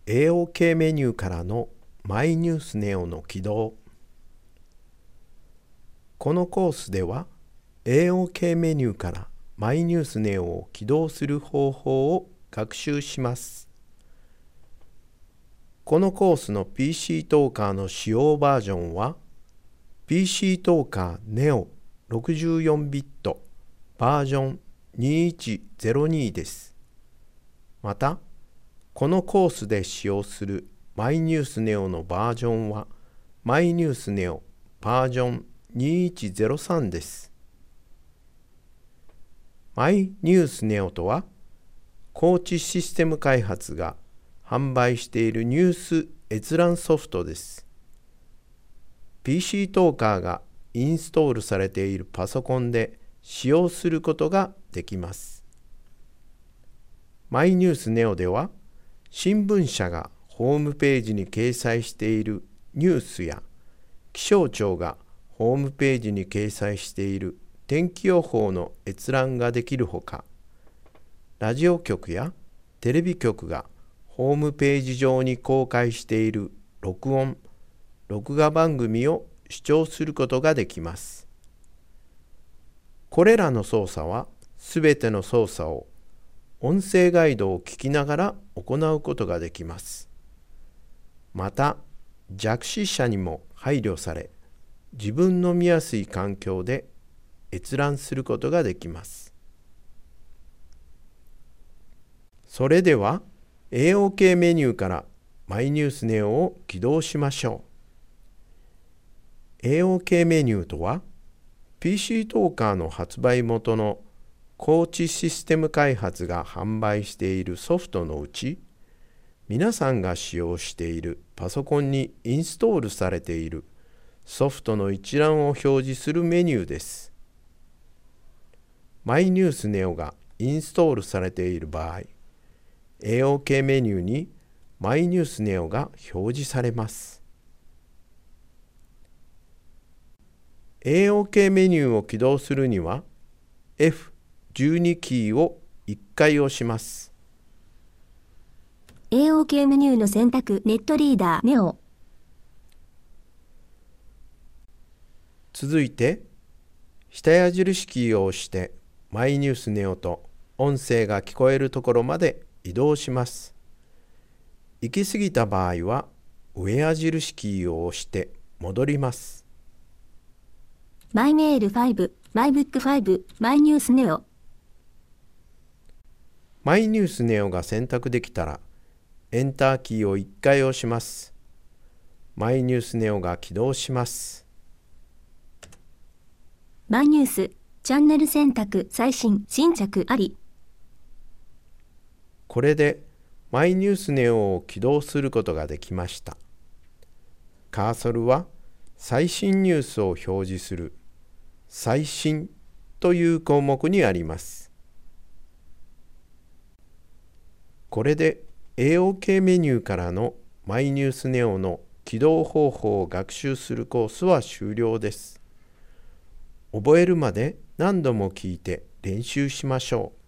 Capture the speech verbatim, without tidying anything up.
エーオーケー メニューからのマイニュースネオの起動。このコースでは エーオーケー メニューからマイニュースネオを起動する方法を学習します。このコースの ピーシー トーカーの使用バージョンは ピーシー トーカーネオろくじゅうよんビットバージョンにいちゼロにです。また、このコースで使用するマイニュースネオのバージョンはマイニュースネオバージョンにいちゼロさんです。マイニュースネオとは、高知システム開発が販売しているニュース閲覧ソフトです。ピーシー トーカーがインストールされているパソコンで使用することができます。マイニュースネオでは、新聞社がホームページに掲載しているニュースや、気象庁がホームページに掲載している天気予報の閲覧ができるほか、ラジオ局やテレビ局がホームページ上に公開している録音・録画番組を視聴することができます。これらの操作は、すべての操作を音声ガイドを聞きながら行うことができます。また、弱視者にも配慮され、自分の見やすい環境で閲覧することができます。それでは、エーオーケー メニューからマイニュースネオを起動しましょう。エーオーケー メニューとは、ピーシー トーカーの発売元の高知システム開発が販売しているソフトのうち、皆さんが使用しているパソコンにインストールされているソフトの一覧を表示するメニューです。マイニュースネオがインストールされている場合、エーオーケー メニューにマイニュースネオが表示されます。エーオーケー メニューを起動するには、エフじゅうに キーをいっかい押します。 エーオーケー メニューの選択ネットリーダーネオ。 続いて、下矢印キーを押してマイニュースネオと音声が聞こえるところまで移動します。行き過ぎた場合は上矢印キーを押して戻ります。 マイメールご、マイブックご、マイニュースネオ。 マイニュースネオが選択できたら、エンターキーをいっかい押します。マイニュースネオが起動します。 マイニュース、チャンネル選択最新、新着あり。 これでマイニュースネオを起動することができました。カーソルは最新ニュースを表示する最新という項目にあります。これで エーオーケー メニューからのマイニュースネオの起動方法を学習するコースは終了です。覚えるまで何度も聞いて練習しましょう。